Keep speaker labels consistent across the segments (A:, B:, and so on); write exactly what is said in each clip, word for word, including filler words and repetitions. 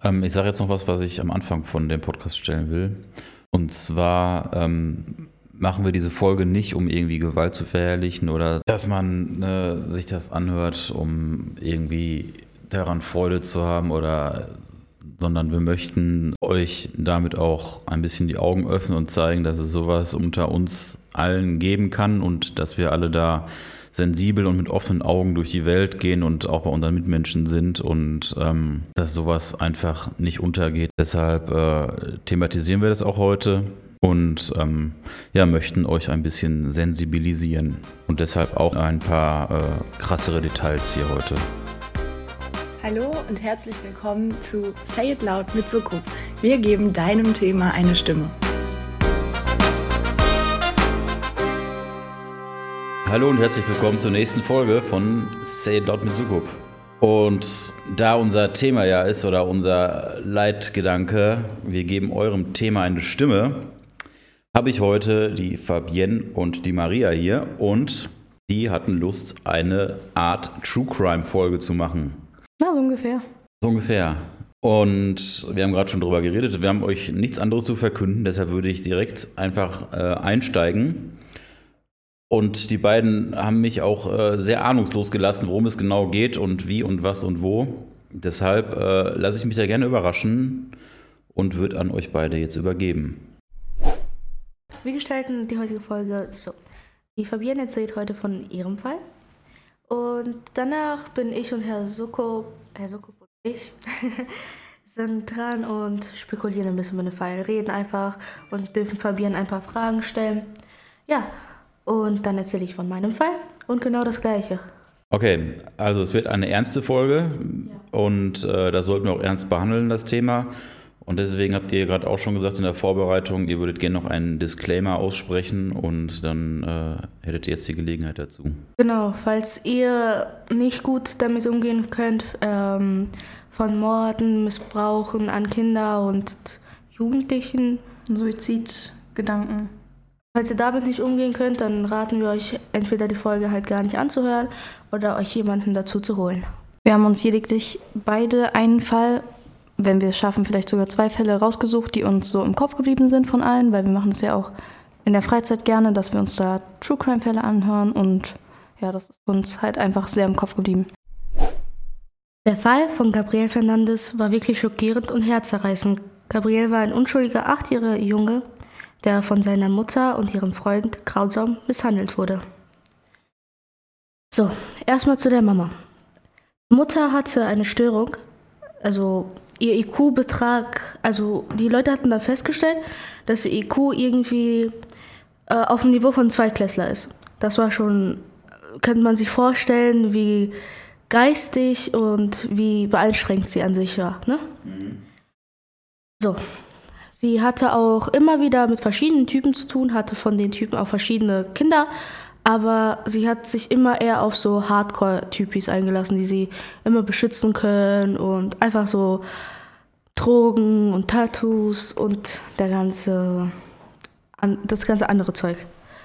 A: Ähm, ich sage jetzt noch was, was ich am Anfang von dem Podcast stellen will. Und zwar ähm, machen wir diese Folge nicht, um irgendwie Gewalt zu verherrlichen oder dass man ne, sich das anhört, um irgendwie daran Freude zu haben oder sondern wir möchten euch damit auch ein bisschen die Augen öffnen und zeigen, dass es sowas unter uns allen geben kann und dass wir alle da sensibel und mit offenen Augen durch die Welt gehen und auch bei unseren Mitmenschen sind und ähm, dass sowas einfach nicht untergeht. Deshalb äh, thematisieren wir das auch heute und ähm, ja, möchten euch ein bisschen sensibilisieren und deshalb auch ein paar äh, krassere Details hier heute.
B: Hallo und herzlich willkommen zu Say It Loud mit Soko. Wir geben deinem Thema eine Stimme.
A: Hallo und herzlich willkommen zur nächsten Folge von Say It Loud mit Soko. Und da unser Thema ja ist oder unser Leitgedanke, wir geben eurem Thema eine Stimme, habe ich heute die Fabienne und die Maria hier und die hatten Lust, eine Art True Crime Folge zu machen.
B: Na, so ungefähr.
A: So ungefähr. Und wir haben gerade schon drüber geredet. Wir haben euch nichts anderes zu verkünden. Deshalb würde ich direkt einfach äh, einsteigen. Und die beiden haben mich auch äh, sehr ahnungslos gelassen, worum es genau geht und wie und was und wo. Deshalb äh, lasse ich mich da gerne überraschen und würde an euch beide jetzt übergeben.
C: Wir gestalten die heutige Folge so. Die Fabienne erzählt heute von ihrem Fall. Und danach bin ich und Herr Soko, Herr Soko und ich, sind dran und spekulieren ein bisschen mit dem Fall, reden einfach und dürfen Fabienne ein paar Fragen stellen. Ja, und dann erzähle ich von meinem Fall und genau das Gleiche.
A: Okay, also es wird eine ernste Folge ja. und äh, das sollten wir auch ernst behandeln, das Thema. Und deswegen habt ihr gerade auch schon gesagt in der Vorbereitung, ihr würdet gerne noch einen Disclaimer aussprechen und dann äh, hättet ihr jetzt die Gelegenheit dazu.
C: Genau, falls ihr nicht gut damit umgehen könnt, ähm, von Morden, Missbrauchen an Kinder und Jugendlichen,
B: Suizidgedanken.
C: Falls ihr damit nicht umgehen könnt, dann raten wir euch, entweder die Folge halt gar nicht anzuhören oder euch jemanden dazu zu holen.
D: Wir haben uns lediglich beide einen Fall, wenn wir es schaffen, vielleicht sogar zwei Fälle rausgesucht, die uns so im Kopf geblieben sind von allen, weil wir machen das ja auch in der Freizeit gerne, dass wir uns da True-Crime-Fälle anhören und ja, das ist uns halt einfach sehr im Kopf geblieben.
C: Der Fall von Gabriel Fernandes war wirklich schockierend und herzzerreißend. Gabriel war ein unschuldiger achtjähriger Junge, der von seiner Mutter und ihrem Freund grausam misshandelt wurde. So, erstmal zu der Mama. Die Mutter hatte eine Störung, also ihr I Q-Betrag, also die Leute hatten da festgestellt, dass ihr I Q irgendwie äh, auf dem Niveau von Zweitklässler ist. Das war schon, könnte man sich vorstellen, wie geistig und wie beanstrengend sie an sich war. Ne? Mhm. So, sie hatte auch immer wieder mit verschiedenen Typen zu tun, hatte von den Typen auch verschiedene Kinder, aber sie hat sich immer eher auf so Hardcore-Typis eingelassen, die sie immer beschützen können und einfach so Drogen und Tattoos und der ganze, das ganze andere Zeug.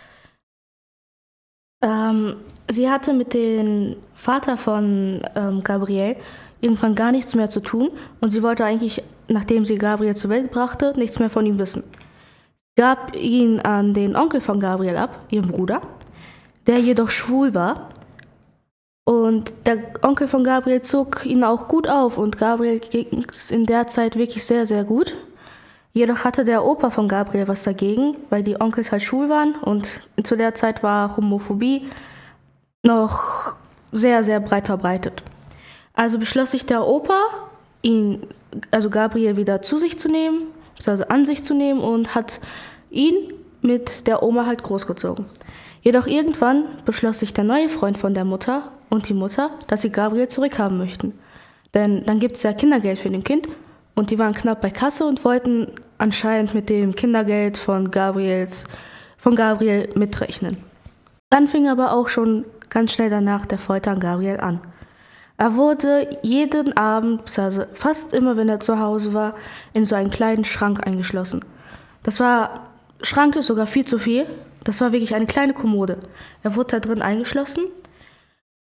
C: Ähm, sie hatte mit dem Vater von ähm, Gabriel irgendwann gar nichts mehr zu tun und sie wollte eigentlich, nachdem sie Gabriel zur Welt brachte, nichts mehr von ihm wissen. Sie gab ihn an den Onkel von Gabriel ab, ihren Bruder, der jedoch schwul war. Und der Onkel von Gabriel zog ihn auch gut auf und Gabriel ging es in der Zeit wirklich sehr, sehr gut. Jedoch hatte der Opa von Gabriel was dagegen, weil die Onkels halt schwul waren und zu der Zeit war Homophobie noch sehr, sehr breit verbreitet. Also beschloss sich der Opa, ihn, also Gabriel wieder zu sich zu nehmen, also an sich zu nehmen und hat ihn mit der Oma halt großgezogen. Jedoch irgendwann beschloss sich der neue Freund von der Mutter und die Mutter, dass sie Gabriel zurückhaben möchten. Denn dann gibt es ja Kindergeld für den Kind und die waren knapp bei Kasse und wollten anscheinend mit dem Kindergeld von, Gabriels, von Gabriel mitrechnen. Dann fing aber auch schon ganz schnell danach der Folter an Gabriel an. Er wurde jeden Abend, also fast immer, wenn er zu Hause war, in so einen kleinen Schrank eingeschlossen. Das war, Schrank ist sogar viel zu viel, das war wirklich eine kleine Kommode. Er wurde da drin eingeschlossen und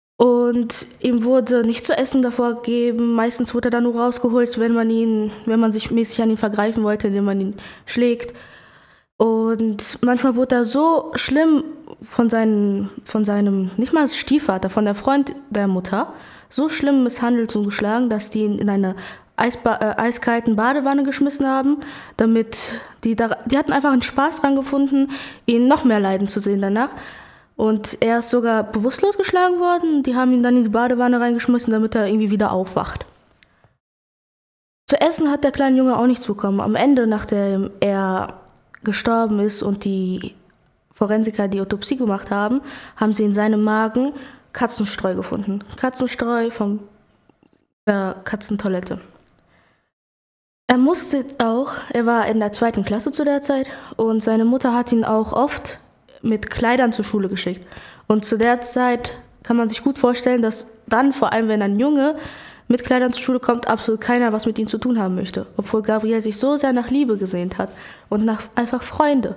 C: Und ihm wurde nicht zu essen davor gegeben. Meistens wurde er dann nur rausgeholt, wenn man ihn, wenn man sich mäßig an ihn vergreifen wollte, indem man ihn schlägt. Und manchmal wurde er so schlimm von, seinen, von seinem, nicht mal Stiefvater, von der Freund der Mutter, so schlimm misshandelt und geschlagen, dass die ihn in eine Eisba- äh, eiskalten Badewanne geschmissen haben, damit die, da, die hatten einfach einen Spaß dran gefunden, ihn noch mehr leiden zu sehen danach. Und er ist sogar bewusstlos geschlagen worden. Die haben ihn dann in die Badewanne reingeschmissen, damit er irgendwie wieder aufwacht. Zu essen hat der kleine Junge auch nichts bekommen. Am Ende, nachdem er gestorben ist und die Forensiker die Autopsie gemacht haben, haben sie in seinem Magen Katzenstreu gefunden. Katzenstreu von der Katzentoilette. Er musste auch, er war in der zweiten Klasse zu der Zeit und seine Mutter hat ihn auch oft mit Kleidern zur Schule geschickt. Und zu der Zeit kann man sich gut vorstellen, dass dann, vor allem wenn ein Junge mit Kleidern zur Schule kommt, absolut keiner was mit ihm zu tun haben möchte. Obwohl Gabriel sich so sehr nach Liebe gesehnt hat und nach einfach Freunde.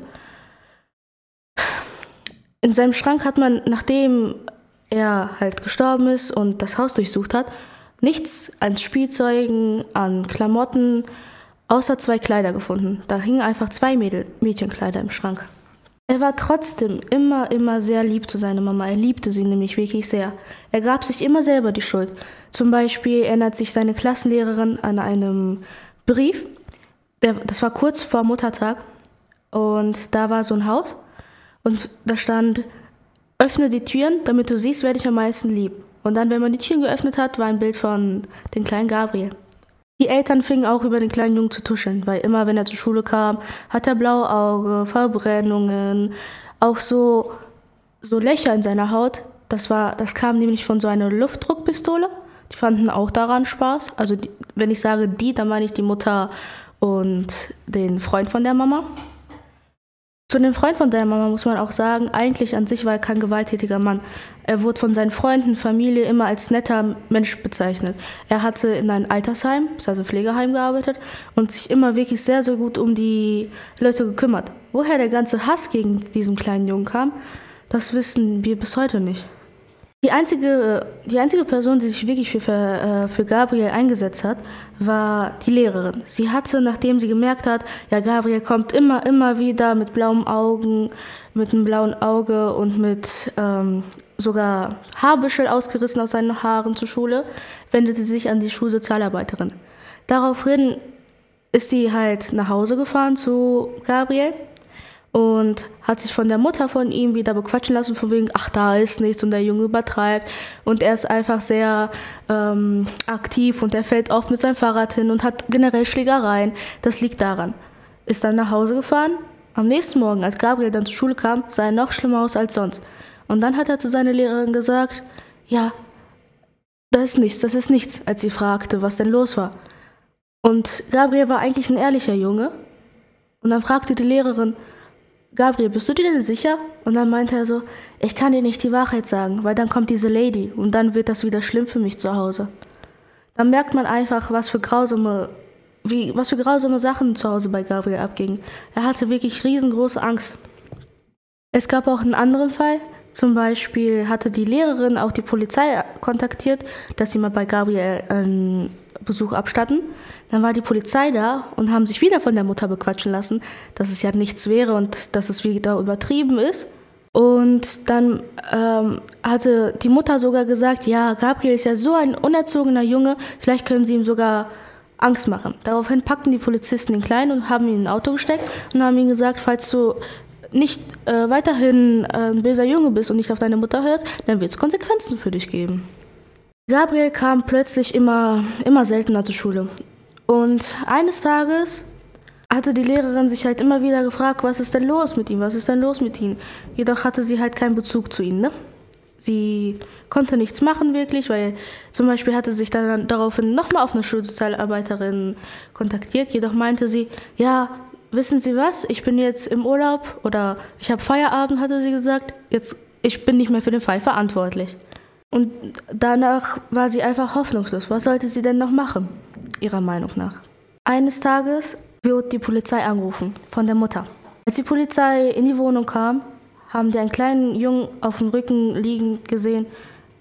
C: In seinem Schrank hat man, nachdem er halt gestorben ist und das Haus durchsucht hat, nichts an Spielzeugen, an Klamotten, außer zwei Kleider gefunden. Da hingen einfach zwei Mädel- Mädchenkleider im Schrank. Er war trotzdem immer, immer sehr lieb zu seiner Mama. Er liebte sie nämlich wirklich sehr. Er gab sich immer selber die Schuld. Zum Beispiel erinnert sich seine Klassenlehrerin an einem Brief. Der, das war kurz vor Muttertag. Und da war so ein Haus. Und da stand, öffne die Türen, damit du siehst, wer dich am meisten liebt. Und dann, wenn man die Türen geöffnet hat, war ein Bild von dem kleinen Gabriel. Die Eltern fingen auch über den kleinen Jungen zu tuscheln, weil immer, wenn er zur Schule kam, hat er blaue Augen, Verbrennungen, auch so, so Löcher in seiner Haut. Das, war, das kam nämlich von so einer Luftdruckpistole. Die fanden auch daran Spaß. Also die, wenn ich sage die, dann meine ich die Mutter und den Freund von der Mama. Zu dem Freund von der Mama muss man auch sagen, eigentlich an sich war er kein gewalttätiger Mann. Er wurde von seinen Freunden, Familie immer als netter Mensch bezeichnet. Er hatte in einem Altersheim, also Pflegeheim, gearbeitet und sich immer wirklich sehr, sehr gut um die Leute gekümmert. Woher der ganze Hass gegen diesen kleinen Jungen kam, das wissen wir bis heute nicht. Die einzige, die einzige Person, die sich wirklich für, für, für Gabriel eingesetzt hat, war die Lehrerin. Sie hatte, nachdem sie gemerkt hat, ja, Gabriel kommt immer, immer wieder mit blauen Augen, mit einem blauen Auge und mit ähm, sogar Haarbüschel ausgerissen aus seinen Haaren zur Schule, wendete sie sich an die Schulsozialarbeiterin. Daraufhin ist sie halt nach Hause gefahren zu Gabriel und hat sich von der Mutter von ihm wieder bequatschen lassen, von wegen, ach, da ist nichts und der Junge übertreibt. Und er ist einfach sehr ähm, aktiv und er fällt oft mit seinem Fahrrad hin und hat generell Schlägereien. Das liegt daran. Ist dann nach Hause gefahren. Am nächsten Morgen, als Gabriel dann zur Schule kam, sah er noch schlimmer aus als sonst. Und dann hat er zu seiner Lehrerin gesagt, ja, da ist nichts, das ist nichts, als sie fragte, was denn los war. Und Gabriel war eigentlich ein ehrlicher Junge. Und dann fragte die Lehrerin, Gabriel, bist du dir denn sicher? Und dann meinte er so, ich kann dir nicht die Wahrheit sagen, weil dann kommt diese Lady und dann wird das wieder schlimm für mich zu Hause. Dann merkt man einfach, was für grausame, wie, was für grausame Sachen zu Hause bei Gabriel abgingen. Er hatte wirklich riesengroße Angst. Es gab auch einen anderen Fall. Zum Beispiel hatte die Lehrerin auch die Polizei kontaktiert, dass sie mal bei Gabriel einen Besuch abstatten. Dann war die Polizei da und haben sich wieder von der Mutter bequatschen lassen, dass es ja nichts wäre und dass es wieder übertrieben ist. Und dann ähm, hatte die Mutter sogar gesagt, ja, Gabriel ist ja so ein unerzogener Junge, vielleicht können sie ihm sogar Angst machen. Daraufhin packten die Polizisten den Kleinen und haben ihn in ein Auto gesteckt und haben ihm gesagt, falls du nicht äh, weiterhin äh, ein böser Junge bist und nicht auf deine Mutter hörst, dann wird es Konsequenzen für dich geben. Gabriel kam plötzlich immer, immer seltener zur Schule. Und eines Tages hatte die Lehrerin sich halt immer wieder gefragt, was ist denn los mit ihm, was ist denn los mit ihm. Jedoch hatte sie halt keinen Bezug zu ihm, ne? Sie konnte nichts machen wirklich, weil zum Beispiel hatte sich dann daraufhin nochmal auf eine Schulsozialarbeiterin kontaktiert. Jedoch meinte sie, ja, wissen Sie was, ich bin jetzt im Urlaub oder ich habe Feierabend, hatte sie gesagt, jetzt, ich bin nicht mehr für den Fall verantwortlich. Und danach war sie einfach hoffnungslos. Was sollte sie denn noch machen, ihrer Meinung nach? Eines Tages wird die Polizei angerufen von der Mutter. Als die Polizei in die Wohnung kam, haben die einen kleinen Jungen auf dem Rücken liegen gesehen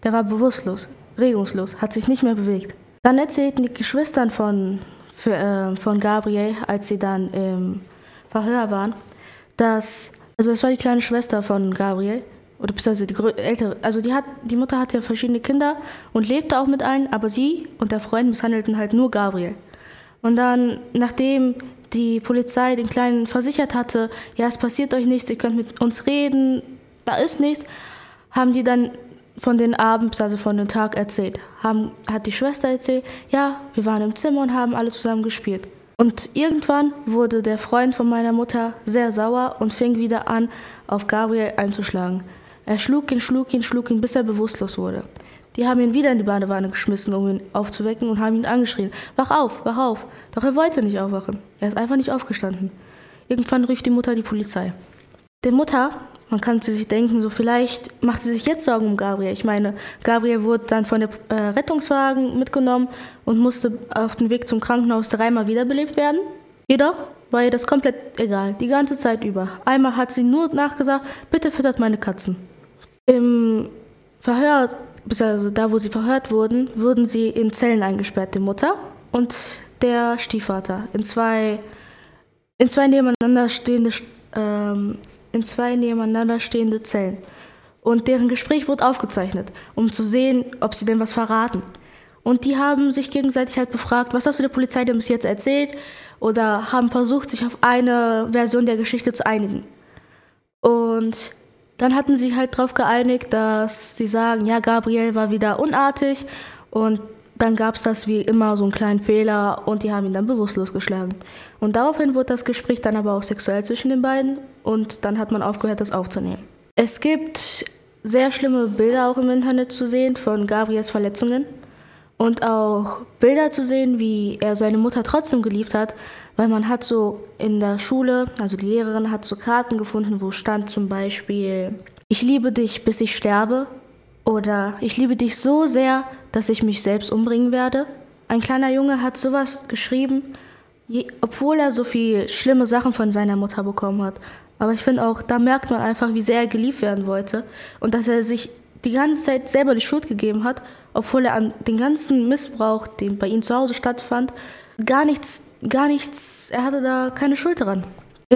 C: der war bewusstlos, regungslos, hat sich nicht mehr bewegt. Dann erzählten die Geschwistern von, für, äh, von Gabriel, als sie dann im Verhör waren, dass, also es war die kleine Schwester von Gabriel, oder beziehungsweise die grö- ältere, also die, hat, die Mutter hatte ja verschiedene Kinder und lebte auch mit allen, aber sie und der Freund misshandelten halt nur Gabriel. Und dann, nachdem die Polizei den Kleinen versichert hatte, ja, es passiert euch nichts, ihr könnt mit uns reden, da ist nichts, haben die dann von den Abend, also von dem Tag erzählt. Haben, hat die Schwester erzählt, ja, wir waren im Zimmer und haben alle zusammen gespielt. Und irgendwann wurde der Freund von meiner Mutter sehr sauer und fing wieder an, auf Gabriel einzuschlagen. Er schlug ihn, schlug ihn, schlug ihn, bis er bewusstlos wurde. Die haben ihn wieder in die Badewanne geschmissen, um ihn aufzuwecken und haben ihn angeschrien. Wach auf, wach auf. Doch er wollte nicht aufwachen. Er ist einfach nicht aufgestanden. Irgendwann rief die Mutter die Polizei. Die Mutter, man kann sich denken, so vielleicht macht sie sich jetzt Sorgen um Gabriel. Ich meine, Gabriel wurde dann von der äh, Rettungswagen mitgenommen und musste auf dem Weg zum Krankenhaus dreimal wiederbelebt werden. Jedoch war ihr das komplett egal, die ganze Zeit über. Einmal hat sie nur nachgesagt, bitte füttert meine Katzen. Im Verhör, also da wo sie verhört wurden, wurden sie in Zellen eingesperrt, die Mutter und der Stiefvater, in zwei, in zwei nebeneinander stehende, ähm, in zwei nebeneinander stehende Zellen. Und deren Gespräch wurde aufgezeichnet, um zu sehen, ob sie denn was verraten. Und die haben sich gegenseitig halt befragt, was hast du der Polizei denn bis jetzt erzählt? Oder haben versucht, sich auf eine Version der Geschichte zu einigen. Und dann hatten sie halt darauf geeinigt, dass sie sagen, ja, Gabriel war wieder unartig und dann gab es das wie immer so einen kleinen Fehler und die haben ihn dann bewusstlos geschlagen. Und daraufhin wurde das Gespräch dann aber auch sexuell zwischen den beiden und dann hat man aufgehört, das aufzunehmen. Es gibt sehr schlimme Bilder auch im Internet zu sehen von Gabriels Verletzungen und auch Bilder zu sehen, wie er seine Mutter trotzdem geliebt hat, weil man hat so in der Schule, also die Lehrerin hat so Karten gefunden, wo stand zum Beispiel, ich liebe dich, bis ich sterbe oder ich liebe dich so sehr, dass ich mich selbst umbringen werde. Ein kleiner Junge hat sowas geschrieben, je, obwohl er so viele schlimme Sachen von seiner Mutter bekommen hat. Aber ich finde auch, da merkt man einfach, wie sehr er geliebt werden wollte und dass er sich die ganze Zeit selber die Schuld gegeben hat, obwohl er an den ganzen Missbrauch, den bei ihm zu Hause stattfand, gar nichts, gar nichts, er hatte da keine Schuld daran.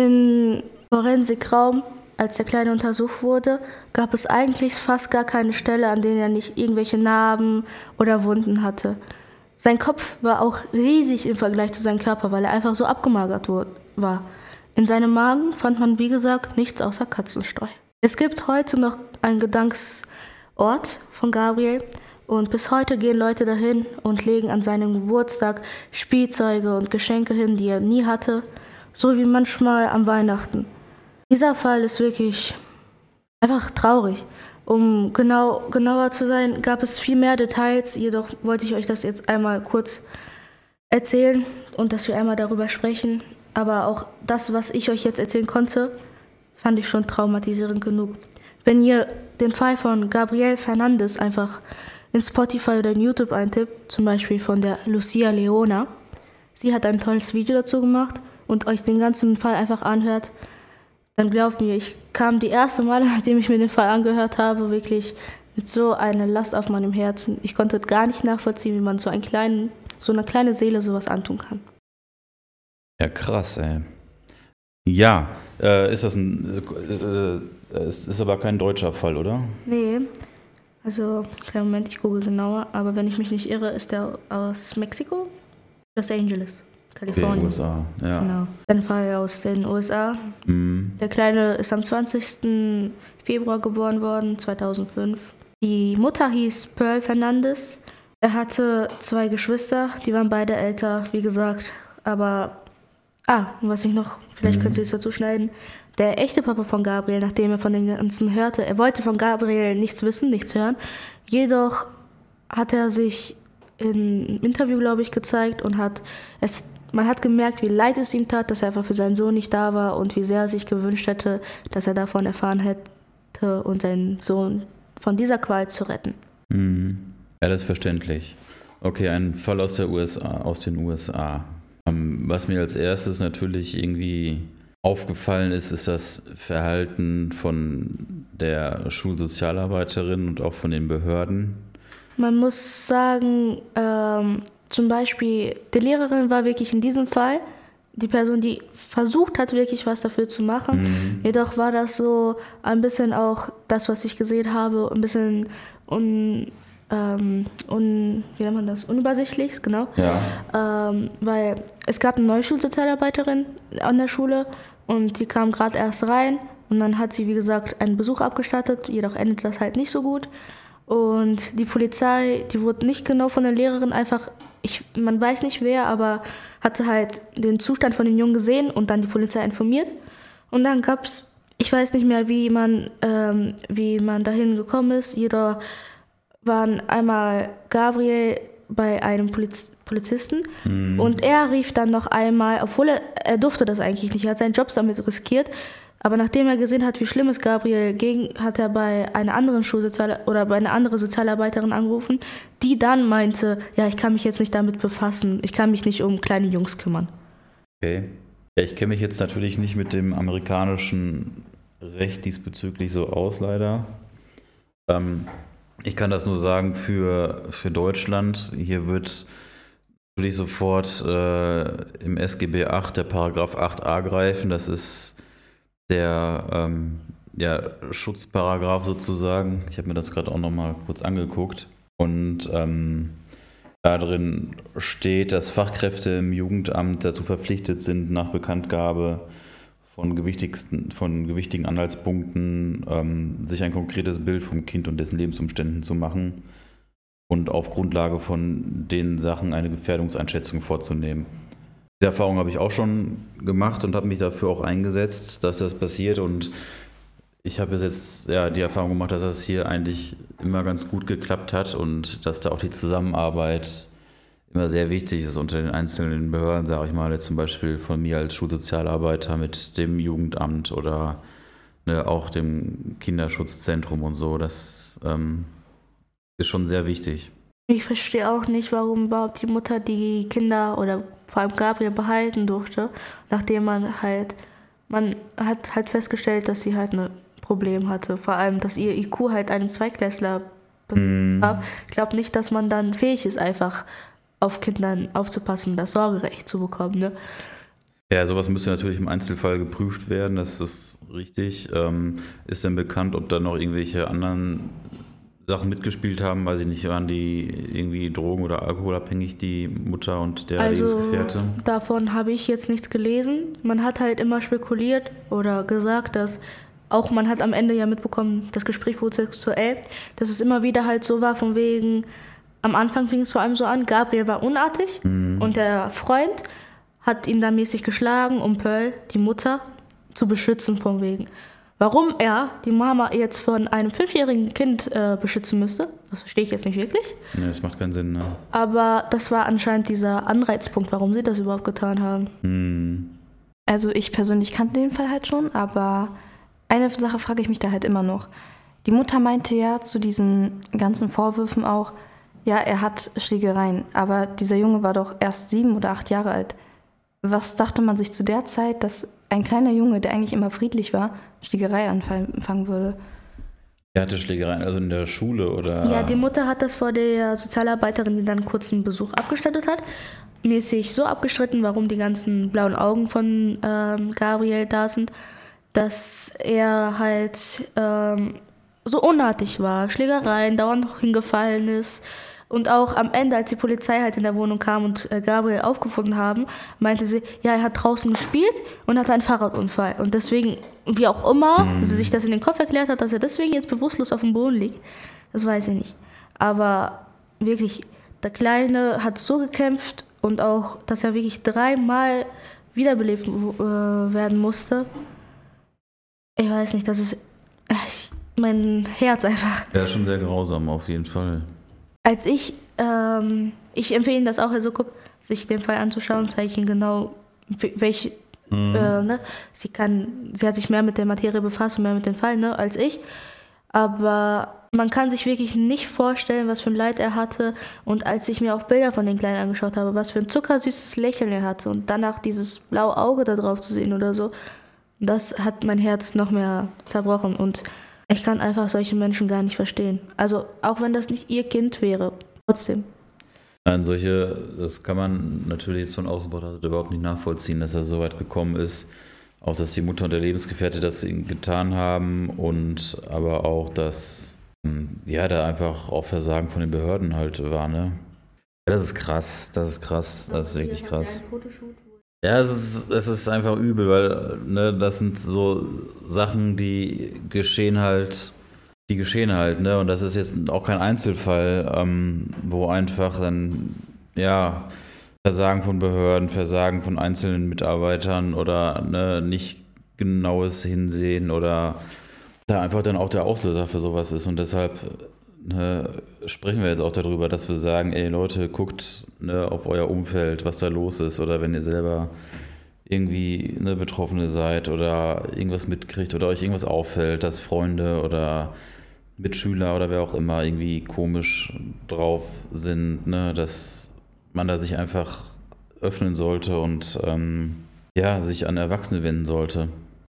C: Im Forensikraum, als der Kleine untersucht wurde, gab es eigentlich fast gar keine Stelle, an denen er nicht irgendwelche Narben oder Wunden hatte. Sein Kopf war auch riesig im Vergleich zu seinem Körper, weil er einfach so abgemagert war. In seinem Magen fand man, wie gesagt, nichts außer Katzenstreu. Es gibt heute noch einen Gedenkort von Gabriel und bis heute gehen Leute dahin und legen an seinem Geburtstag Spielzeuge und Geschenke hin, die er nie hatte, so wie manchmal am Weihnachten. Dieser Fall ist wirklich einfach traurig. Um genau, genauer zu sein, gab es viel mehr Details, jedoch wollte ich euch das jetzt einmal kurz erzählen und dass wir einmal darüber sprechen. Aber auch das, was ich euch jetzt erzählen konnte, fand ich schon traumatisierend genug. Wenn ihr den Fall von Gabriel Fernandes einfach in Spotify oder in YouTube eintippt, zum Beispiel von der Lucia Leona, sie hat ein tolles Video dazu gemacht und euch den ganzen Fall einfach anhört, dann glaubt mir, ich kam die erste Mal, nachdem ich mir den Fall angehört habe, wirklich mit so einer Last auf meinem Herzen. Ich konnte gar nicht nachvollziehen, wie man so, einen kleinen, so eine kleine Seele sowas antun kann.
A: Ja, krass, ey. Ja, äh, ist das ein, äh, ist, ist aber kein deutscher Fall, oder?
C: Nee, also, kleinen Moment, ich gucke genauer, aber wenn ich mich nicht irre, ist der aus Mexiko, Los Angeles, Kalifornien.
A: Okay, U S A, ja.
C: Genau, ein Fall aus den U S A.
A: Mhm.
C: Der Kleine ist am zwanzigsten Februar geboren worden, zweitausendfünf. Die Mutter hieß Pearl Fernandes. Er hatte zwei Geschwister, die waren beide älter, wie gesagt, aber... Ah, und was ich noch, vielleicht mhm. könnt ihr es dazu schneiden, der echte Papa von Gabriel, nachdem er von den Ganzen hörte, er wollte von Gabriel nichts wissen, nichts hören, jedoch hat er sich im Interview, glaube ich, gezeigt und hat es, man hat gemerkt, wie leid es ihm tat, dass er einfach für seinen Sohn nicht da war und wie sehr er sich gewünscht hätte, dass er davon erfahren hätte und seinen Sohn von dieser Qual zu retten.
A: Mhm. Ja, das ist verständlich. Okay, ein Fall aus der U S A, aus den U S A. Was mir als erstes natürlich irgendwie aufgefallen ist, ist das Verhalten von der Schulsozialarbeiterin und auch von den Behörden?
C: Man muss sagen, ähm, zum Beispiel, die Lehrerin war wirklich in diesem Fall die Person, die versucht hat, wirklich was dafür zu machen. Mhm. Jedoch war das so ein bisschen auch das, was ich gesehen habe, ein bisschen un, ähm, un, wie nennt man das? unübersichtlich, genau.
A: Ja.
C: Ähm, weil es gab eine neue Schulsozialarbeiterin an der Schule und die kam gerade erst rein und dann hat sie, wie gesagt, einen Besuch abgestattet, jedoch endet das halt nicht so gut. Und die Polizei, die wurde nicht genau von der Lehrerin einfach, ich, man weiß nicht wer, aber hatte halt den Zustand von dem Jungen gesehen und dann die Polizei informiert. Und dann gab es, ich weiß nicht mehr, wie man, ähm, wie man dahin gekommen ist. Jeder waren einmal Gabriel bei einem Poliz- Polizisten mhm. und er rief dann noch einmal, obwohl er, er durfte das eigentlich nicht, er hat seinen Job damit riskiert. Aber nachdem er gesehen hat, wie schlimm es Gabriel ging, hat er bei einer anderen Schulsozial- oder bei einer anderen Sozialarbeiterin angerufen, die dann meinte, ja, ich kann mich jetzt nicht damit befassen, ich kann mich nicht um kleine Jungs kümmern.
A: Okay. Ja, ich kenne mich jetzt natürlich nicht mit dem amerikanischen Recht diesbezüglich so aus, leider. Ähm, ich kann das nur sagen für, für Deutschland. Hier wird natürlich sofort äh, im S G B acht der Paragraph acht a greifen. Das ist der ähm, ja, Schutzparagraph sozusagen. Ich habe mir das gerade auch nochmal kurz angeguckt. Und ähm, da drin steht, dass Fachkräfte im Jugendamt dazu verpflichtet sind, nach Bekanntgabe von, gewichtigsten, von gewichtigen Anhaltspunkten ähm, sich ein konkretes Bild vom Kind und dessen Lebensumständen zu machen und auf Grundlage von den Sachen eine Gefährdungseinschätzung vorzunehmen. Diese Erfahrung habe ich auch schon gemacht und habe mich dafür auch eingesetzt, dass das passiert. Und ich habe jetzt ja die Erfahrung gemacht, dass das hier eigentlich immer ganz gut geklappt hat und dass da auch die Zusammenarbeit immer sehr wichtig ist unter den einzelnen Behörden, sage ich mal, jetzt zum Beispiel von mir als Schulsozialarbeiter mit dem Jugendamt oder ne, auch dem Kinderschutzzentrum und so. Das ähm, ist schon sehr wichtig.
C: Ich verstehe auch nicht, warum überhaupt die Mutter die Kinder oder vor allem Gabriel behalten durfte, nachdem man halt, man hat halt festgestellt, dass sie halt ein Problem hatte, vor allem, dass ihr I Q halt einen Zweiklässler mm. war. Ich glaube nicht, dass man dann fähig ist, einfach auf Kindern aufzupassen, das Sorgerecht zu bekommen, ne?
A: Ja, sowas müsste natürlich im Einzelfall geprüft werden, das ist richtig. Ähm, ist denn bekannt, ob da noch irgendwelche anderen Sachen mitgespielt haben, weiß ich nicht, waren die irgendwie drogen- oder alkoholabhängig, die Mutter und der
C: also,
A: Lebensgefährte?
C: Davon habe ich jetzt nichts gelesen. Man hat halt immer spekuliert oder gesagt, dass auch man hat am Ende ja mitbekommen, das Gespräch wurde sexuell, dass es immer wieder halt so war, von wegen, am Anfang fing es vor allem so an, Gabriel war unartig mhm. und der Freund hat ihn dann mäßig geschlagen, um Pearl, die Mutter, zu beschützen von wegen. Warum er die Mama jetzt von einem fünfjährigen Kind äh, beschützen müsste, das verstehe ich jetzt nicht wirklich.
A: Nee, das macht keinen Sinn, ne?
C: Aber das war anscheinend dieser Anreizpunkt, warum sie das überhaupt getan haben.
A: Hm.
D: Also ich persönlich kannte den Fall halt schon, aber eine Sache frage ich mich da halt immer noch. Die Mutter meinte ja zu diesen ganzen Vorwürfen auch, ja, er hat Schlägereien, aber dieser Junge war doch erst sieben oder acht Jahre alt. Was dachte man sich zu der Zeit, dass ein kleiner Junge, der eigentlich immer friedlich war, Schlägerei anfangen würde?
A: Er hatte Schlägereien, also in der Schule, oder?
C: Ja, die Mutter hat das vor der Sozialarbeiterin, die dann kurz einen Besuch abgestattet hat, mäßig so abgestritten, warum die ganzen blauen Augen von ähm, Gabriel da sind, dass er halt ähm, so unartig war, Schlägereien, dauernd hingefallen ist. Und auch am Ende, als die Polizei halt in der Wohnung kam und äh, Gabriel aufgefunden haben, meinte sie, ja, er hat draußen gespielt und hatte einen Fahrradunfall. Und deswegen, wie auch immer, mhm. sie sich das in den Kopf erklärt hat, dass er deswegen jetzt bewusstlos auf dem Boden liegt, das weiß ich nicht. Aber wirklich, der Kleine hat so gekämpft und auch, dass er wirklich dreimal wiederbelebt äh, werden musste. Ich weiß nicht, das ist äh, mein Herz einfach.
A: Ja, schon sehr grausam auf jeden Fall.
C: Als ich, ähm, ich empfehle Ihnen das auch, Herr Sukup, sich den Fall anzuschauen, zeige ich Ihnen genau, welche, mhm. äh, ne, sie kann, sie hat sich mehr mit der Materie befasst und mehr mit dem Fall, ne, als ich, aber man kann sich wirklich nicht vorstellen, was für ein Leid er hatte, und als ich mir auch Bilder von den Kleinen angeschaut habe, was für ein zuckersüßes Lächeln er hatte und danach dieses blaue Auge da drauf zu sehen oder so, das hat mein Herz noch mehr zerbrochen. Und Ich kann einfach solche Menschen gar nicht verstehen. Also auch wenn das nicht ihr Kind wäre, trotzdem.
A: Nein, solche, das kann man natürlich jetzt von außen betrachtet überhaupt nicht nachvollziehen, dass er so weit gekommen ist. Auch, dass die Mutter und der Lebensgefährte das ihm getan haben und aber auch, dass ja, da einfach auch Versagen von den Behörden halt war, ne? Ja, das ist krass, das ist krass, das ist wirklich krass. Ja, es ist, es ist einfach übel, weil ne, das sind so Sachen, die geschehen halt, die geschehen halt, ne? Und das ist jetzt auch kein Einzelfall, ähm, wo einfach dann, ja, Versagen von Behörden, Versagen von einzelnen Mitarbeitern oder ne, nicht genaues Hinsehen oder da einfach dann auch der Auslöser für sowas ist. Und deshalb ne, sprechen wir jetzt auch darüber, dass wir sagen, ey Leute, guckt ne, auf euer Umfeld, was da los ist. Oder wenn ihr selber irgendwie ne, Betroffene seid oder irgendwas mitkriegt oder euch irgendwas auffällt, dass Freunde oder Mitschüler oder wer auch immer irgendwie komisch drauf sind, ne, dass man da sich einfach öffnen sollte und ähm, ja, sich an Erwachsene wenden sollte.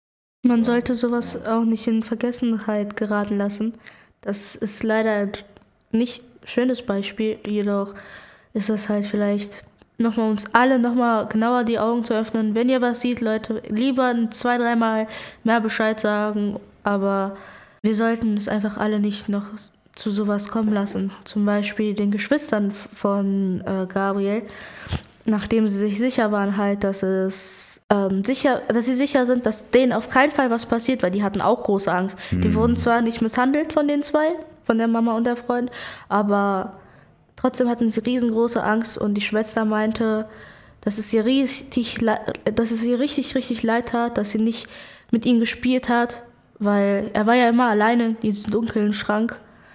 C: Man sollte sowas auch nicht in Vergessenheit geraten lassen. Das ist leider nicht ein schönes Beispiel, jedoch ist es halt vielleicht nochmal uns alle nochmal genauer die Augen zu öffnen. Wenn ihr was seht, Leute, lieber zwei, dreimal mehr Bescheid sagen, aber wir sollten es einfach alle nicht noch zu sowas kommen lassen. Zum Beispiel den Geschwistern von äh, Gabriel, nachdem sie sich sicher waren halt, dass es ähm, sicher, dass sie sicher sind, dass denen auf keinen Fall was passiert, weil die hatten auch große Angst. Mhm. Die wurden zwar nicht misshandelt von den zwei, von der Mama und der Freund, aber trotzdem hatten sie riesengroße Angst und die Schwester meinte, dass es ihr richtig, dass es ihr richtig, richtig leid tat, dass sie nicht mit ihm gespielt hat, weil er war ja immer alleine in diesem dunklen Schrank.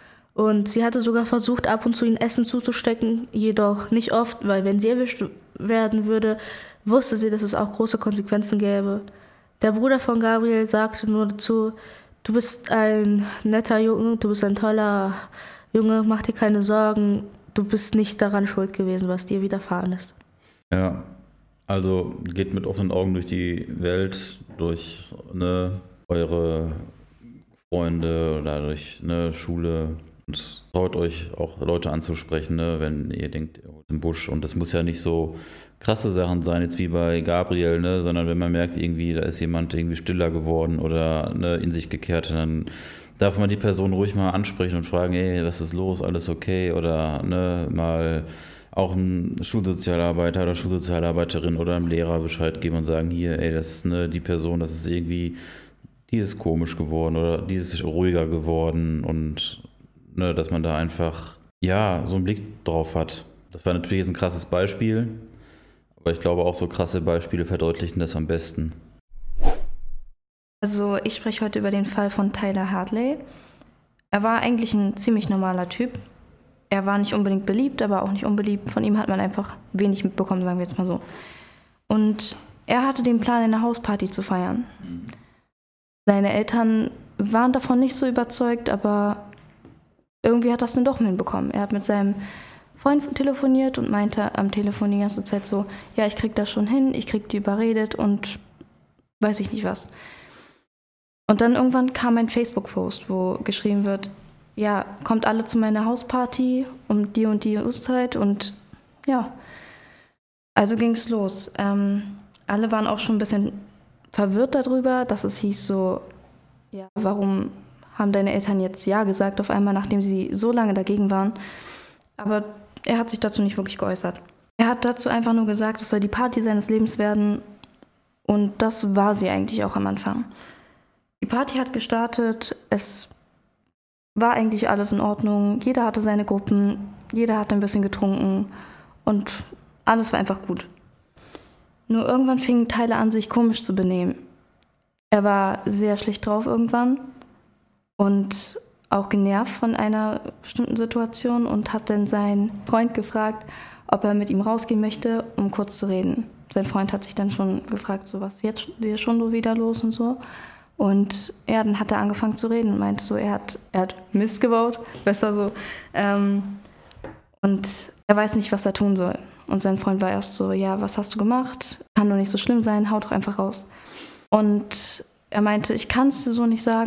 C: Und sie hatte sogar versucht, ab und zu ihm Essen zuzustecken, jedoch nicht oft, weil wenn sie erwischt werden würde, wusste sie, dass es auch große Konsequenzen gäbe. Der Bruder von Gabriel sagte nur dazu, du bist ein netter Junge, du bist ein toller Junge, mach dir keine Sorgen, du bist nicht daran schuld gewesen, was dir widerfahren ist.
A: Ja, also geht mit offenen Augen durch die Welt, durch ne, eure Freunde oder durch ne, Schule. Und traut euch auch Leute anzusprechen, ne, wenn ihr denkt, ihr holt im Busch. Und das muss ja nicht so krasse Sachen sein, jetzt wie bei Gabriel, ne, sondern wenn man merkt, irgendwie, da ist jemand irgendwie stiller geworden oder ne, in sich gekehrt, dann darf man die Person ruhig mal ansprechen und fragen, ey, was ist los, alles okay? Oder ne, mal auch ein Schulsozialarbeiter oder Schulsozialarbeiterin oder einem Lehrer Bescheid geben und sagen, hier, ey, das ist ne, die Person, das ist irgendwie, die ist komisch geworden oder die ist ruhiger geworden und Ne, dass man da einfach, ja, so einen Blick drauf hat. Das war natürlich jetzt ein krasses Beispiel, aber ich glaube auch so krasse Beispiele verdeutlichen das am besten.
D: Also ich spreche heute über den Fall von Tyler Hartley. Er war eigentlich ein ziemlich normaler Typ. Er war nicht unbedingt beliebt, aber auch nicht unbeliebt. Von ihm hat man einfach wenig mitbekommen, sagen wir jetzt mal so. Und er hatte den Plan, eine Hausparty zu feiern. Mhm. Seine Eltern waren davon nicht so überzeugt, aber irgendwie hat das dann doch hinbekommen. Er hat mit seinem Freund telefoniert und meinte am Telefon die ganze Zeit so, ja, ich krieg das schon hin, ich krieg die überredet und weiß ich nicht was. Und dann irgendwann kam ein Facebook-Post, wo geschrieben wird, ja, kommt alle zu meiner Hausparty um die und die Uhrzeit und ja, also ging es los. Ähm, alle waren auch schon ein bisschen verwirrt darüber, dass es hieß so, ja, warum haben deine Eltern jetzt Ja gesagt, auf einmal, nachdem sie so lange dagegen waren. Aber er hat sich dazu nicht wirklich geäußert. Er hat dazu einfach nur gesagt, es soll die Party seines Lebens werden. Und das war sie eigentlich auch am Anfang. Die Party hat gestartet, es war eigentlich alles in Ordnung. Jeder hatte seine Gruppen, jeder hat ein bisschen getrunken und alles war einfach gut. Nur irgendwann fing Tyler an, sich komisch zu benehmen. Er war sehr schlecht drauf irgendwann. Und auch genervt von einer bestimmten Situation und hat dann seinen Freund gefragt, ob er mit ihm rausgehen möchte, um kurz zu reden. Sein Freund hat sich dann schon gefragt, so was ist jetzt hier schon so wieder los und so. Und ja, dann hat er angefangen zu reden und meinte so, er hat, er hat Mist gebaut, besser so. Ähm, und er weiß nicht, was er tun soll. Und sein Freund war erst so, ja, was hast du gemacht? Kann doch nicht so schlimm sein, hau doch einfach raus. Und er meinte, ich kann es dir so nicht sagen.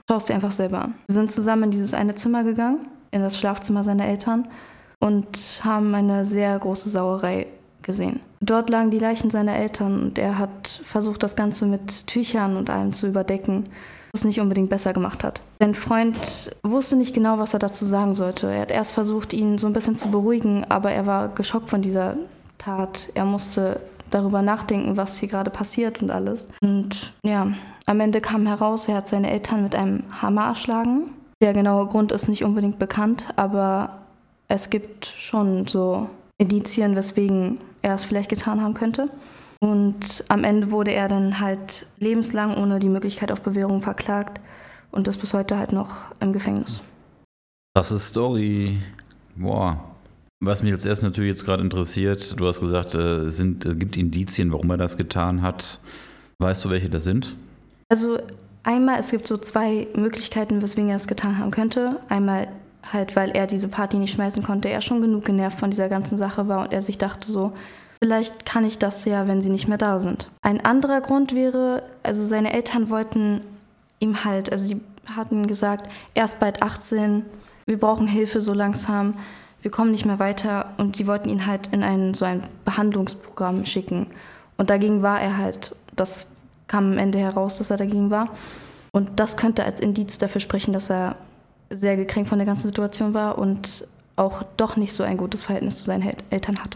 D: Schau es dir einfach selber an. Wir sind zusammen in dieses eine Zimmer gegangen, in das Schlafzimmer seiner Eltern und haben eine sehr große Sauerei gesehen. Dort lagen die Leichen seiner Eltern und er hat versucht, das Ganze mit Tüchern und allem zu überdecken, was es nicht unbedingt besser gemacht hat. Sein Freund wusste nicht genau, was er dazu sagen sollte. Er hat erst versucht, ihn so ein bisschen zu beruhigen, aber er war geschockt von dieser Tat. Er musste darüber nachdenken, was hier gerade passiert und alles. Und ja, am Ende kam heraus, er hat seine Eltern mit einem Hammer erschlagen. Der genaue Grund ist nicht unbedingt bekannt, aber es gibt schon so Indizien, weswegen er es vielleicht getan haben könnte. Und am Ende wurde er dann halt lebenslang ohne die Möglichkeit auf Bewährung verklagt und ist bis heute halt noch im Gefängnis.
A: Krasse Story. Boah. Was mich als erstes natürlich jetzt gerade interessiert, du hast gesagt, es sind, es gibt Indizien, warum er das getan hat. Weißt du, welche das sind?
D: Also einmal, es gibt so zwei Möglichkeiten, weswegen er es getan haben könnte. Einmal halt, weil er diese Party nicht schmeißen konnte, er schon genug genervt von dieser ganzen Sache war und er sich dachte so, vielleicht kann ich das ja, wenn sie nicht mehr da sind. Ein anderer Grund wäre, also seine Eltern wollten ihm halt, also sie hatten gesagt, er ist bald achtzehn, wir brauchen Hilfe so langsam, wir kommen nicht mehr weiter und sie wollten ihn halt in ein, so ein Behandlungsprogramm schicken. Und dagegen war er halt, das kam am Ende heraus, dass er dagegen war. Und das könnte als Indiz dafür sprechen, dass er sehr gekränkt von der ganzen Situation war und auch doch nicht so ein gutes Verhältnis zu seinen Eltern hatte.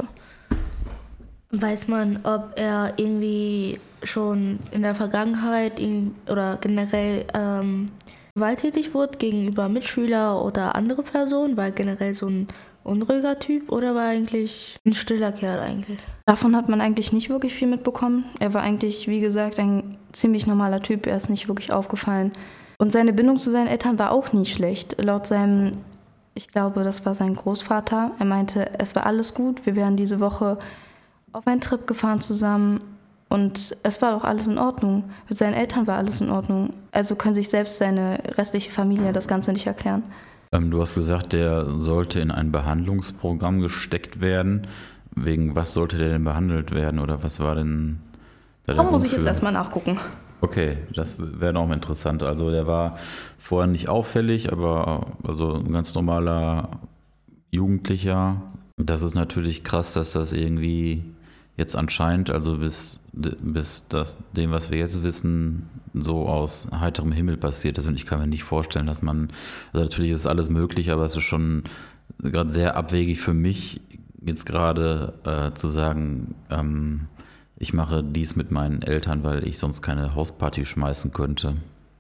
C: Weiß man, ob er irgendwie schon in der Vergangenheit ihn, oder generell ähm, gewalttätig wurde gegenüber Mitschüler oder andere Personen? War er generell so ein unruhiger Typ oder war er eigentlich ein stiller Kerl eigentlich?
D: Davon hat man eigentlich nicht wirklich viel mitbekommen. Er war eigentlich, wie gesagt, ein ziemlich normaler Typ. Er ist nicht wirklich aufgefallen. Und seine Bindung zu seinen Eltern war auch nie schlecht. Laut seinem, ich glaube, das war sein Großvater. Er meinte, es war alles gut. Wir wären diese Woche auf einen Trip gefahren zusammen und es war doch alles in Ordnung. Mit seinen Eltern war alles in Ordnung. Also können sich selbst seine restliche Familie das Ganze nicht erklären.
A: Ähm, du hast gesagt, der sollte in ein Behandlungsprogramm gesteckt werden. Wegen was sollte der denn behandelt werden oder was war denn da der
D: Da muss ich
A: für?
D: jetzt erstmal nachgucken.
A: Okay, das wäre noch interessant. Also der war vorher nicht auffällig, aber also ein ganz normaler Jugendlicher. Das ist natürlich krass, dass das irgendwie jetzt anscheinend, also bis, bis das, dem, was wir jetzt wissen, so aus heiterem Himmel passiert ist. Und ich kann mir nicht vorstellen, dass man, also natürlich ist alles möglich, aber es ist schon gerade sehr abwegig für mich, jetzt gerade äh, zu sagen, ähm, ich mache dies mit meinen Eltern, weil ich sonst keine Hausparty schmeißen könnte.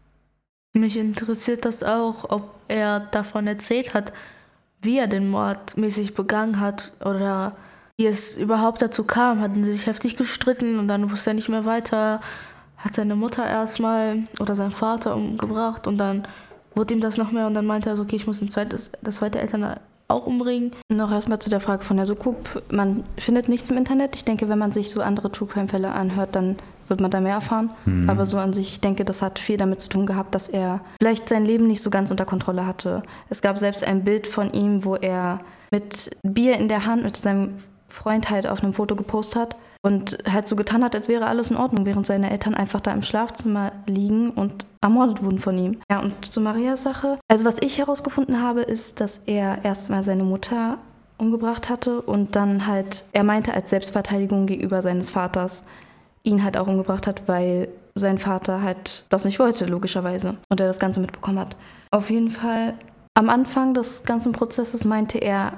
C: Mich interessiert das auch, ob er davon erzählt hat, wie er den Mord mäßig begangen hat oder wie es überhaupt dazu kam. Hatten sie sich heftig gestritten und dann wusste er nicht mehr weiter, hat seine Mutter erstmal oder seinen Vater umgebracht und dann wurde ihm das noch mehr und dann meinte er so, okay, ich muss das, das zweite Eltern auch umbringen.
D: Noch erstmal zu der Frage von der Sukub. Man findet nichts im Internet. Ich denke, wenn man sich so andere True-Crime-Fälle anhört, dann wird man da mehr erfahren. Mhm. Aber so an sich, ich denke, das hat viel damit zu tun gehabt, dass er vielleicht sein Leben nicht so ganz unter Kontrolle hatte. Es gab selbst ein Bild von ihm, wo er mit Bier in der Hand mit seinem Freund halt auf einem Foto gepostet hat und halt so getan hat, als wäre alles in Ordnung, während seine Eltern einfach da im Schlafzimmer liegen und ermordet wurden von ihm. Ja, und zu Marias Sache. Also was ich herausgefunden habe, ist, dass er erstmal seine Mutter umgebracht hatte und dann halt, er meinte als Selbstverteidigung gegenüber seines Vaters, ihn halt auch umgebracht hat, weil sein Vater halt das nicht wollte, logischerweise, und er das Ganze mitbekommen hat. Auf jeden Fall, am Anfang des ganzen Prozesses meinte er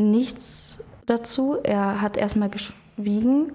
D: nichts dazu. Er hat erstmal geschwiegen,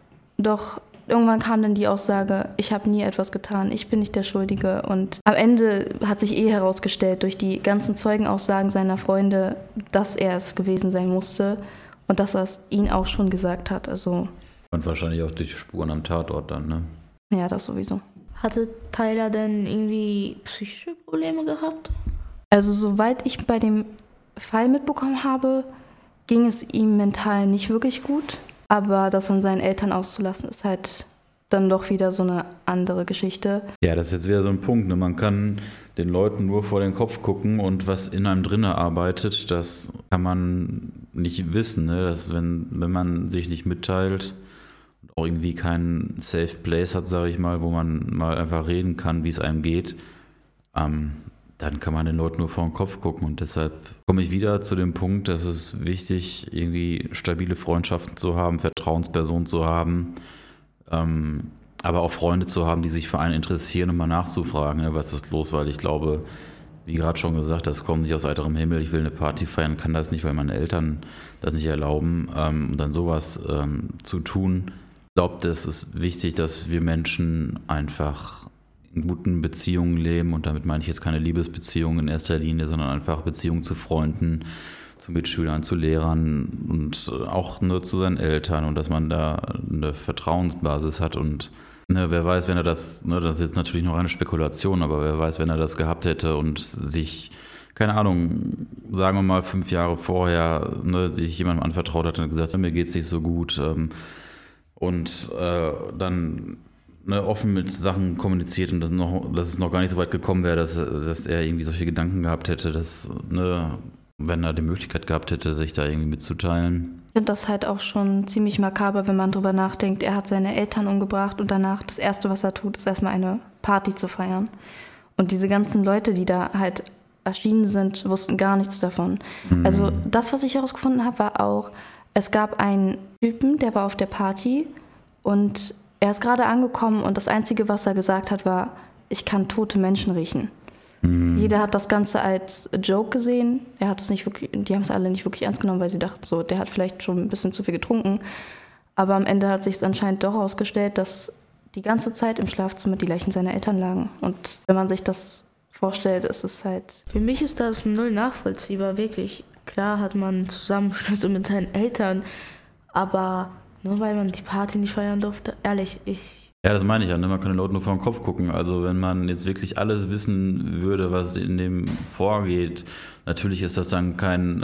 D: doch irgendwann kam dann die Aussage, ich habe nie etwas getan, ich bin nicht der Schuldige. Und am Ende hat sich eh herausgestellt durch die ganzen Zeugenaussagen seiner Freunde, dass er es gewesen sein musste und dass er es ihnen auch schon gesagt hat. Also
A: und wahrscheinlich auch durch Spuren am Tatort dann, ne?
D: Ja, das sowieso.
C: Hatte Tyler denn irgendwie psychische Probleme gehabt?
D: Also soweit ich bei dem Fall mitbekommen habe, ging es ihm mental nicht wirklich gut. Aber das an seinen Eltern auszulassen, ist halt dann doch wieder so eine andere Geschichte.
A: Ja, das ist jetzt wieder so ein Punkt. Ne? Man kann den Leuten nur vor den Kopf gucken und was in einem drinne arbeitet, das kann man nicht wissen. Ne? Das, wenn, wenn man sich nicht mitteilt und auch irgendwie keinen Safe Place hat, sage ich mal, wo man mal einfach reden kann, wie es einem geht, ähm, dann kann man den Leuten nur vor den Kopf gucken. Und deshalb komme ich wieder zu dem Punkt, dass es wichtig, irgendwie stabile Freundschaften zu haben, Vertrauenspersonen zu haben, ähm, aber auch Freunde zu haben, die sich für einen interessieren und mal nachzufragen, ne, was ist los, weil ich glaube, wie gerade schon gesagt, das kommt nicht aus heiterem Himmel, ich will eine Party feiern, kann das nicht, weil meine Eltern das nicht erlauben, ähm, und dann sowas ähm, zu tun. Ich glaube, das ist wichtig, dass wir Menschen einfach in guten Beziehungen leben, und damit meine ich jetzt keine Liebesbeziehungen in erster Linie, sondern einfach Beziehungen zu Freunden, zu Mitschülern, zu Lehrern und auch nur zu seinen Eltern, und dass man da eine Vertrauensbasis hat. Und ne, wer weiß, wenn er das, ne, das ist jetzt natürlich noch eine Spekulation, aber wer weiß, wenn er das gehabt hätte und sich, keine Ahnung, sagen wir mal fünf Jahre vorher, ne, sich jemandem anvertraut hat und gesagt, mir geht's nicht so gut, ähm, und äh, dann ne, offen mit Sachen kommuniziert, und dass, noch, dass es noch gar nicht so weit gekommen wäre, dass, dass er irgendwie solche Gedanken gehabt hätte, dass, ne, wenn er die Möglichkeit gehabt hätte, sich da irgendwie mitzuteilen.
D: Ich finde das halt auch schon ziemlich makaber, wenn man drüber nachdenkt. Er hat seine Eltern umgebracht und danach das Erste, was er tut, ist erstmal eine Party zu feiern. Und diese ganzen Leute, die da halt erschienen sind, wussten gar nichts davon. Mhm. Also das, was ich herausgefunden habe, war auch, es gab einen Typen, der war auf der Party und er ist gerade angekommen und das Einzige, was er gesagt hat, war, ich kann tote Menschen riechen. Mhm. Jeder hat das Ganze als Joke gesehen. Er hat es nicht wirklich, die haben es alle nicht wirklich ernst genommen, weil sie dachten, so, der hat vielleicht schon ein bisschen zu viel getrunken. Aber am Ende hat sich es anscheinend doch herausgestellt, dass die ganze Zeit im Schlafzimmer die Leichen seiner Eltern lagen. Und wenn man sich das vorstellt, ist es halt...
C: Für mich ist das null nachvollziehbar, wirklich. Klar hat man Zusammenschlüsse mit seinen Eltern, aber nur weil man die Party nicht feiern durfte, ehrlich, ich...
A: Ja, das meine ich ja, ne? Man kann den Leuten nur vor den Kopf gucken. Also wenn man jetzt wirklich alles wissen würde, was in dem vorgeht, natürlich ist das dann kein,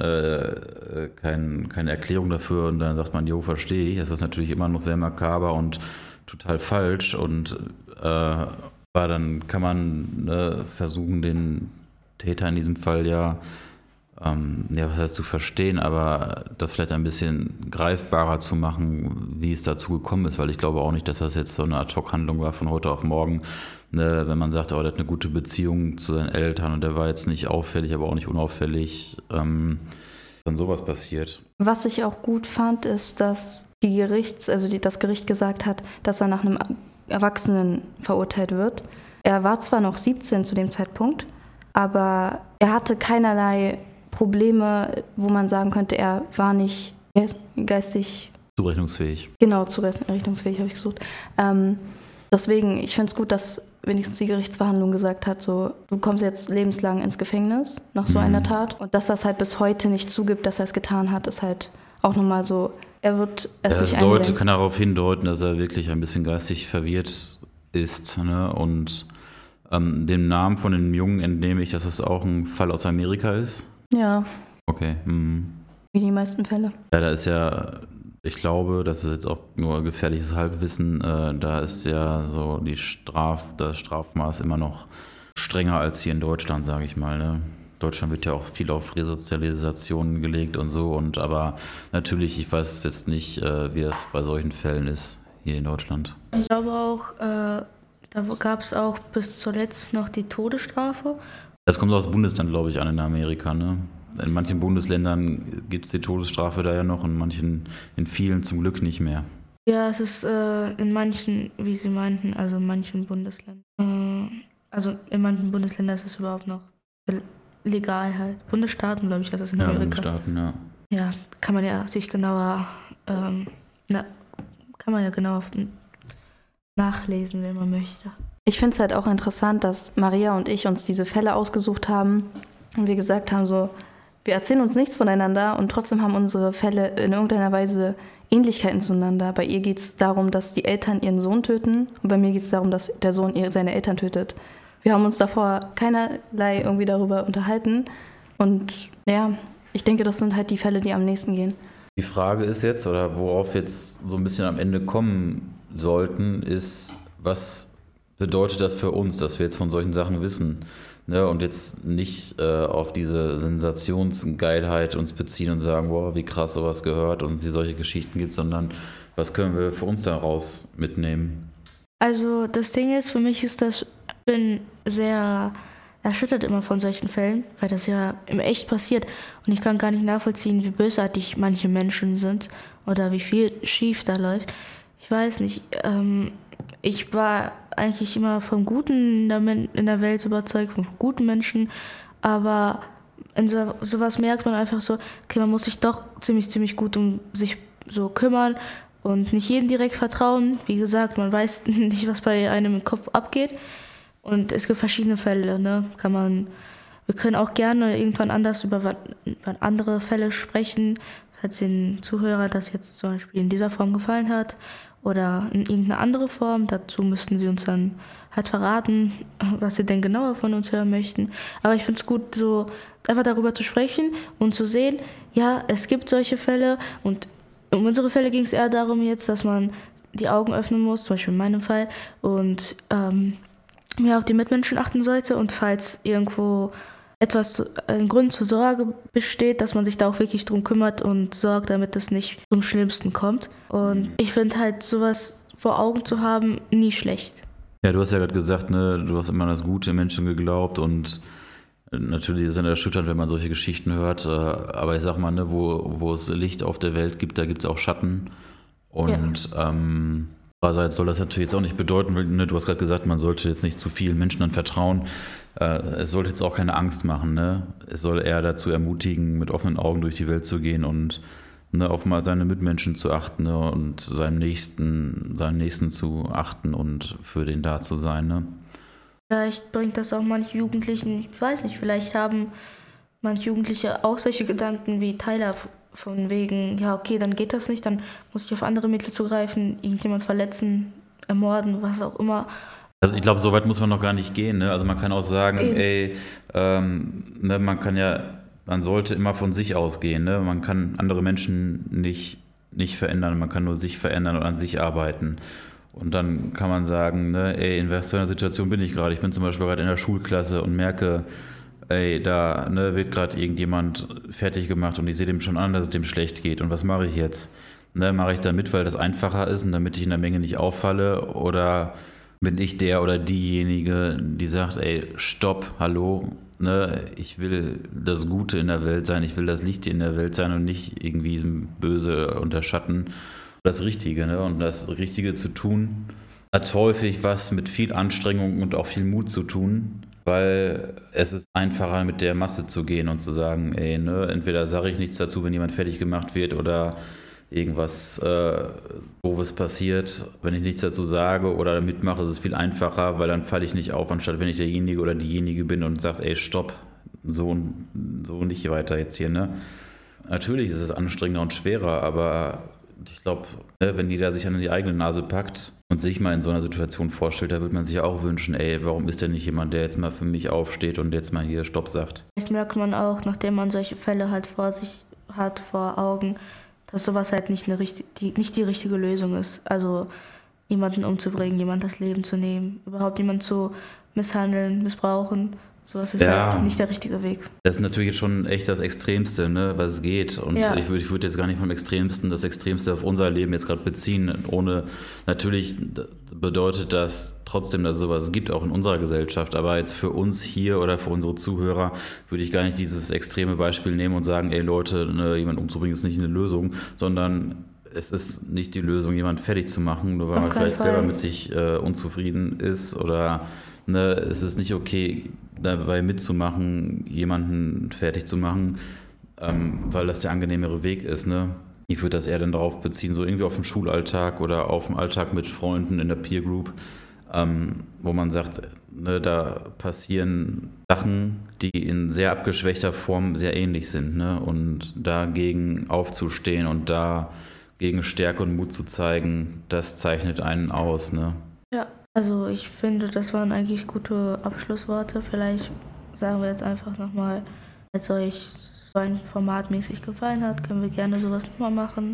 A: äh, kein, keine Erklärung dafür, und dann sagt man, jo, verstehe ich. Das ist natürlich immer noch sehr makaber und total falsch, und äh, aber dann kann man ne, versuchen, den Täter in diesem Fall ja, ähm, ja, was heißt zu verstehen, aber das vielleicht ein bisschen greifbarer zu machen, wie es dazu gekommen ist, weil ich glaube auch nicht, dass das jetzt so eine Ad-Hoc-Handlung war von heute auf morgen, ne, wenn man sagt, oh, der hat eine gute Beziehung zu seinen Eltern und der war jetzt nicht auffällig, aber auch nicht unauffällig, ähm, dann sowas passiert.
D: Was ich auch gut fand, ist, dass die Gerichts, also die, das Gericht gesagt hat, dass er nach einem Erwachsenen verurteilt wird. Er war zwar noch siebzehn zu dem Zeitpunkt, aber er hatte keinerlei Probleme, wo man sagen könnte, er war nicht geistig...
A: Zurechnungsfähig.
D: Genau, zurechnungsfähig habe ich gesucht. Ähm, deswegen, ich finde es gut, dass wenigstens die Gerichtsverhandlung gesagt hat, so, du kommst jetzt lebenslang ins Gefängnis nach so mhm. einer Tat. Und dass das halt bis heute nicht zugibt, dass er es getan hat, ist halt auch nochmal so, er wird es
A: ja,
D: sich
A: das Leute kann darauf hindeuten, dass er wirklich ein bisschen geistig verwirrt ist. Ne? Und ähm, dem Namen von dem Jungen entnehme ich, dass es auch ein Fall aus Amerika ist.
D: Ja.
A: Okay. Hm.
D: Wie die meisten Fälle.
A: Ja, da ist ja, ich glaube, das ist jetzt auch nur gefährliches Halbwissen, äh, da ist ja so die Straf, das Strafmaß immer noch strenger als hier in Deutschland, sage ich mal. Ne? Deutschland wird ja auch viel auf Resozialisation gelegt und so, und aber natürlich, ich weiß jetzt nicht, äh, wie das bei solchen Fällen ist hier in Deutschland.
C: Ich glaube auch, äh, da gab es auch bis zuletzt noch die Todesstrafe.
A: Das kommt aus Bundesland, glaube ich, an in Amerika. Ne? In manchen Bundesländern gibt es die Todesstrafe da ja noch, in manchen, in vielen zum Glück nicht mehr.
C: Ja, es ist äh, in manchen, wie Sie meinten, also in manchen Bundesländern. Äh, also in manchen Bundesländern ist es überhaupt noch legal halt. Bundesstaaten, glaube ich, heißt das in
A: ja,
C: Amerika.
A: Bundesstaaten, ja.
C: Ja, kann man ja sich genauer, ähm, na, kann man ja genauer nachlesen, wenn man möchte.
D: Ich finde es halt auch interessant, dass Maria und ich uns diese Fälle ausgesucht haben und wir gesagt haben, so, wir erzählen uns nichts voneinander und trotzdem haben unsere Fälle in irgendeiner Weise Ähnlichkeiten zueinander. Bei ihr geht es darum, dass die Eltern ihren Sohn töten, und bei mir geht es darum, dass der Sohn seine Eltern tötet. Wir haben uns davor keinerlei irgendwie darüber unterhalten, und ja, ich denke, das sind halt die Fälle, die am nächsten gehen.
A: Die Frage ist jetzt, oder worauf wir jetzt so ein bisschen am Ende kommen sollten, ist, was bedeutet das für uns, dass wir jetzt von solchen Sachen wissen, ne, und jetzt nicht äh, auf diese Sensationsgeilheit uns beziehen und sagen, wow, wie krass sowas gehört und es solche Geschichten gibt, sondern was können wir für uns daraus mitnehmen?
C: Also das Ding ist, für mich ist das, ich bin sehr erschüttert immer von solchen Fällen, weil das ja im Echt passiert. Und ich kann gar nicht nachvollziehen, wie bösartig manche Menschen sind oder wie viel schief da läuft. Ich weiß nicht, ähm, ich war eigentlich immer vom Guten in der, Men- in der Welt überzeugt, von guten Menschen, aber in so, sowas merkt man einfach so, okay, man muss sich doch ziemlich, ziemlich gut um sich so kümmern und nicht jedem direkt vertrauen. Wie gesagt, man weiß nicht, was bei einem im Kopf abgeht. Und es gibt verschiedene Fälle, ne? Kann man, wir können auch gerne irgendwann anders über, über andere Fälle sprechen, falls den Zuhörer das jetzt zum Beispiel in dieser Form gefallen hat oder in irgendeine andere Form. Dazu müssten sie uns dann halt verraten, was sie denn genauer von uns hören möchten. Aber ich finde es gut, so einfach darüber zu sprechen und zu sehen, ja, es gibt solche Fälle und um unsere Fälle ging es eher darum jetzt, dass man die Augen öffnen muss, zum Beispiel in meinem Fall, und ähm, mehr auf die Mitmenschen achten sollte und falls irgendwo etwas, zu, ein Grund zur Sorge besteht, dass man sich da auch wirklich drum kümmert und sorgt, damit es nicht zum Schlimmsten kommt. Und ich finde halt, sowas vor Augen zu haben, nie schlecht.
A: Ja, du hast ja gerade gesagt, ne, du hast immer an das Gute im Menschen geglaubt und natürlich ist es erschütternd, wenn man solche Geschichten hört, aber ich sag mal, ne, wo, wo es Licht auf der Welt gibt, da gibt es auch Schatten und ja. ähm, Andererseits soll das natürlich jetzt auch nicht bedeuten, ne, du hast gerade gesagt, man sollte jetzt nicht zu vielen Menschen dann vertrauen. Äh, es sollte jetzt auch keine Angst machen. Ne? Es soll eher dazu ermutigen, mit offenen Augen durch die Welt zu gehen und ne, auf mal seine Mitmenschen zu achten, ne, und seinem Nächsten, seinen Nächsten zu achten und für den da zu sein. Ne?
C: Vielleicht bringt das auch manche Jugendlichen, ich weiß nicht, vielleicht haben manche Jugendliche auch solche Gedanken wie Tyler. Von wegen, ja okay, dann geht das nicht, dann muss ich auf andere Mittel zugreifen, irgendjemand verletzen, ermorden, was auch immer.
A: Also ich glaube, so weit muss man noch gar nicht gehen. Ne? Also man kann auch sagen, Eben. ey, ähm, ne, man kann ja, man sollte immer von sich ausgehen. Ne? Man kann andere Menschen nicht, nicht verändern, man kann nur sich verändern und an sich arbeiten. Und dann kann man sagen, ne, ey, in was für einer Situation bin ich gerade? Ich bin zum Beispiel gerade in der Schulklasse und merke, ey, da ne, wird gerade irgendjemand fertig gemacht und ich sehe dem schon an, dass es dem schlecht geht. Und was mache ich jetzt? Ne, mache ich da mit, weil das einfacher ist und damit ich in der Menge nicht auffalle? Oder bin ich der oder diejenige, die sagt, ey, stopp, hallo, ne, ich will das Gute in der Welt sein, ich will das Licht in der Welt sein und nicht irgendwie Böse unter Schatten. Das Richtige, ne? Und das Richtige zu tun, hat häufig was mit viel Anstrengung und auch viel Mut zu tun. Weil es ist einfacher, mit der Masse zu gehen und zu sagen, ey, ne, entweder sage ich nichts dazu, wenn jemand fertig gemacht wird oder irgendwas äh, Doofes passiert. Wenn ich nichts dazu sage oder mitmache, ist es viel einfacher, weil dann falle ich nicht auf, anstatt wenn ich derjenige oder diejenige bin und sagt, ey, stopp, so, so nicht weiter jetzt hier, ne. Natürlich ist es anstrengender und schwerer, aber ich glaube, wenn jeder sich an die eigene Nase packt und sich mal in so einer Situation vorstellt, da würde man sich auch wünschen, ey, warum ist denn nicht jemand, der jetzt mal für mich aufsteht und jetzt mal hier Stopp sagt?
C: Vielleicht merkt man auch, nachdem man solche Fälle halt vor sich hat, vor Augen, dass sowas halt nicht, eine, die, nicht die richtige Lösung ist. Also jemanden umzubringen, jemand das Leben zu nehmen, überhaupt jemanden zu misshandeln, missbrauchen. Sowas ist
A: ja,
C: halt nicht der richtige Weg.
A: Das ist natürlich jetzt schon echt das Extremste, ne, was es geht. Und ja. ich würde ich würd jetzt gar nicht vom Extremsten das Extremste auf unser Leben jetzt gerade beziehen. Ohne, natürlich bedeutet das trotzdem, dass es sowas gibt, auch in unserer Gesellschaft. Aber jetzt für uns hier oder für unsere Zuhörer würde ich gar nicht dieses extreme Beispiel nehmen und sagen, ey Leute, ne, jemanden umzubringen ist nicht eine Lösung, sondern es ist nicht die Lösung, jemanden fertig zu machen, nur weil man vielleicht Fall. selber mit sich äh, unzufrieden ist oder ne, es ist nicht okay, dabei mitzumachen, jemanden fertig zu machen, ähm, weil das der angenehmere Weg ist. Ne? Ich würde das eher dann darauf beziehen, so irgendwie auf den Schulalltag oder auf den Alltag mit Freunden in der Peer Group, ähm, wo man sagt, ne, da passieren Sachen, die in sehr abgeschwächter Form sehr ähnlich sind. Ne? Und dagegen aufzustehen und da gegen Stärke und Mut zu zeigen, das zeichnet einen aus. Ne?
C: Ja. Also ich finde, das waren eigentlich gute Abschlussworte. Vielleicht sagen wir jetzt einfach nochmal, als euch so ein Format mäßig gefallen hat, können wir gerne sowas nochmal machen.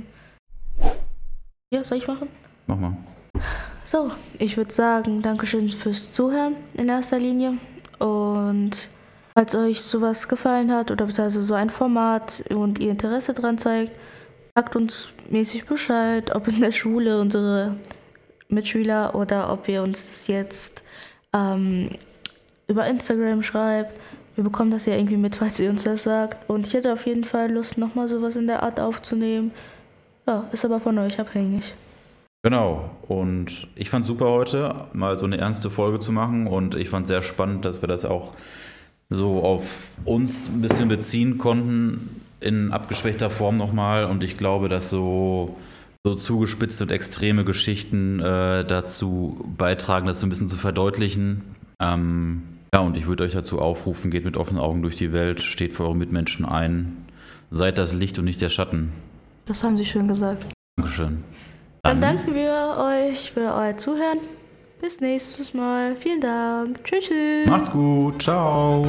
C: Ja, soll ich machen?
A: Mach mal.
C: So, ich würde sagen, Dankeschön fürs Zuhören in erster Linie. Und falls euch sowas gefallen hat oder also so ein Format und ihr Interesse dran zeigt, sagt uns mäßig Bescheid, ob in der Schule unsere Mitschüler oder ob wir uns das jetzt ähm, über Instagram schreibt. Wir bekommen das ja irgendwie mit, falls ihr uns das sagt. Und ich hätte auf jeden Fall Lust, nochmal sowas in der Art aufzunehmen. Ja, ist aber von euch abhängig.
A: Genau, und ich fand es super heute, mal so eine ernste Folge zu machen und ich fand es sehr spannend, dass wir das auch so auf uns ein bisschen beziehen konnten, in abgeschwächter Form nochmal, und ich glaube, dass so, so zugespitzte und extreme Geschichten äh, dazu beitragen, das so ein bisschen zu verdeutlichen. Ähm, ja, und ich würde euch dazu aufrufen, geht mit offenen Augen durch die Welt, steht für eure Mitmenschen ein, seid das Licht und nicht der Schatten.
D: Das haben Sie schön gesagt.
A: Dankeschön.
C: Dann danken wir euch für euer Zuhören. Bis nächstes Mal. Vielen Dank. Tschüss. tschüss.
A: Macht's gut. Ciao.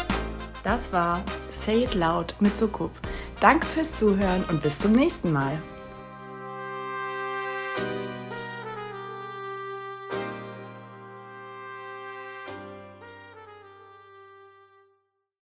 B: Das war Say It Loud mit Sukup. Danke fürs Zuhören und bis zum nächsten Mal.